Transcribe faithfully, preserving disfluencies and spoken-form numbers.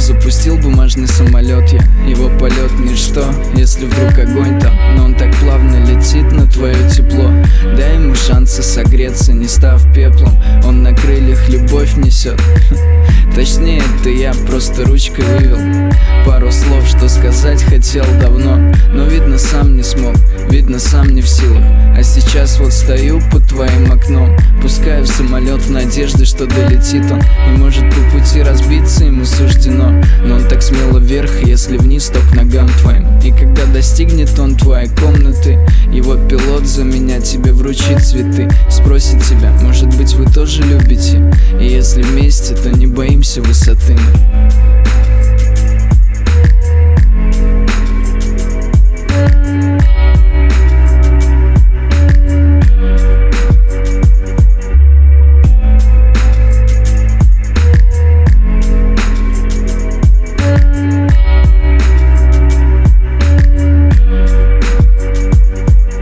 запустил бумажный самолет я. Его полет ничто, если вдруг огонь там, но он так плавно летит на твое тепло. Дай ему шансы согреться, не став пеплом. Он на крыльях любовь несет. Точнее, это я просто ручкой вывел пару слов, что сказать хотел давно, но видно сам не смог, видно сам не в силах. А сейчас вот стою под твоим окном, пускаю в самолет в надежде, что долетит он. И может по пути разбиться ему суждено, но он так смело вверх, если вниз, то к ногам твоим. И когда достигнет он твоей комнаты, его пилот за меня тебе вручит цветы. Спросит тебя, может быть вы тоже любите, и если вместе, то не боимся высоты мы.